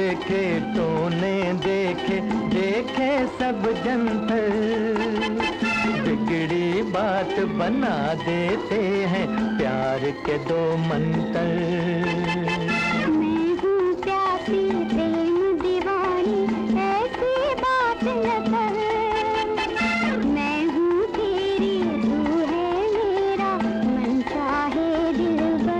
देखे तूने देखे देखे सब जंतर, बिगड़ी बात बना देते हैं प्यार के दो मंत्र। मैं हूँ प्यासी प्रेम दीवानी ऐसी बात न कर, मैं हूँ तेरी तू है मेरा मन चाहे दिलबर।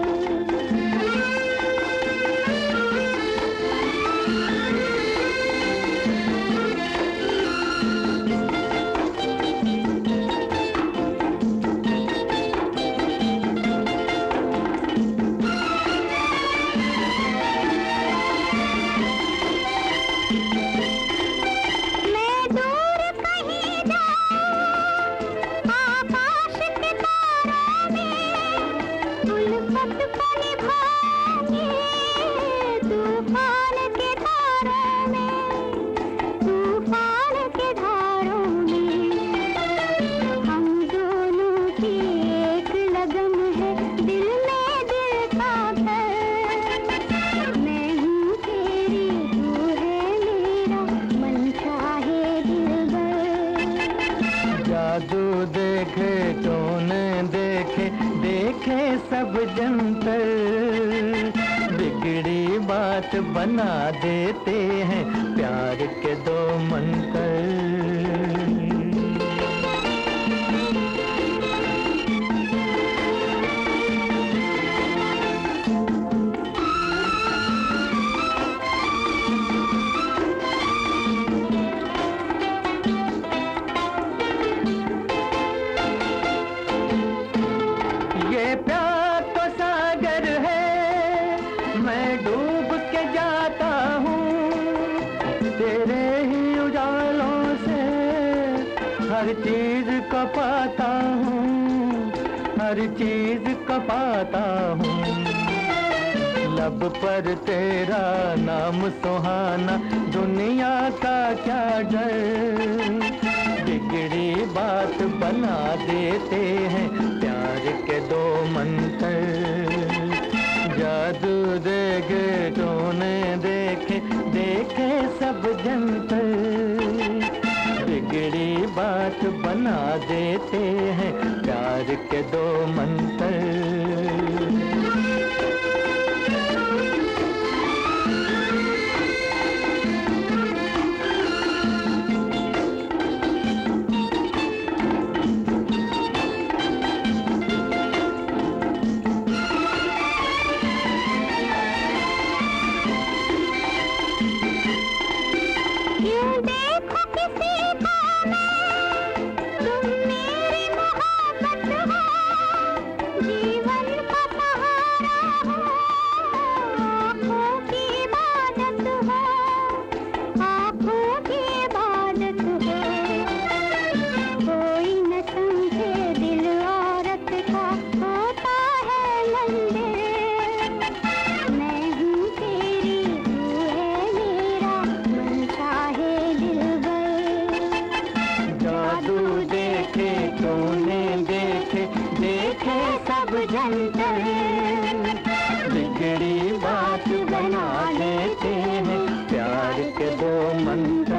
जादू देखे तूने देखे देखे सब जंतर, बिगड़ी बात बना देते हैं प्यार के दो मंत्र। ये प्यार तो सागर है, मैं डूब के जाता हूँ तेरे ही उजालों से, हर चीज को पाता हूँ, हर चीज को पाता हूँ। लब पर तेरा नाम सुहाना, दुनिया का क्या डर, बिगड़ी बात बना देते हैं प्यार के दो मंत्र। जादू देखे तूने देखे देखे सब जंतर, बिगड़ी बात बना देते हैं प्यार के दो मंत्र। देखे सब जंतर, बिगड़ी बात बना देते हैं प्यार के दो मंत्र।